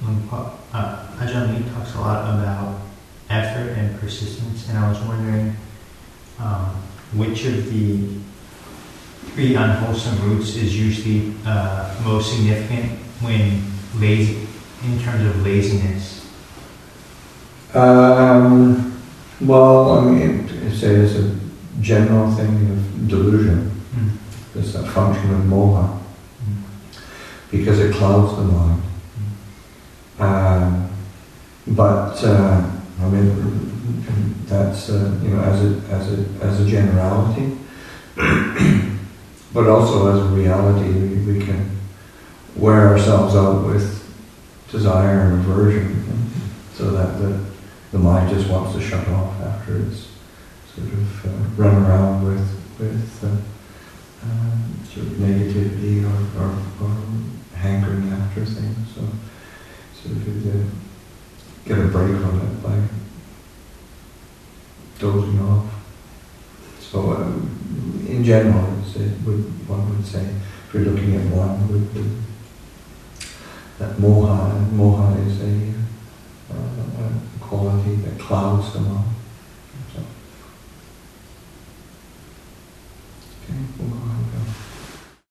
Ajahn Lee talks a lot about effort and persistence, and I was wondering which of the three unwholesome roots is usually most significant when lazy, in terms of laziness. Well, I mean, it's a general thing of delusion. It's that function of moha, because it clouds the mind. But I mean, that's as a generality, but also as a reality, we can wear ourselves out with desire and aversion, so that the mind just wants to shut off after it's sort of run around with sort of negativity or hankering after things. So sort of get a break from it by dozing off. So in general, one would say, if you're looking at one, would be that moha is a quality that clouds the mind.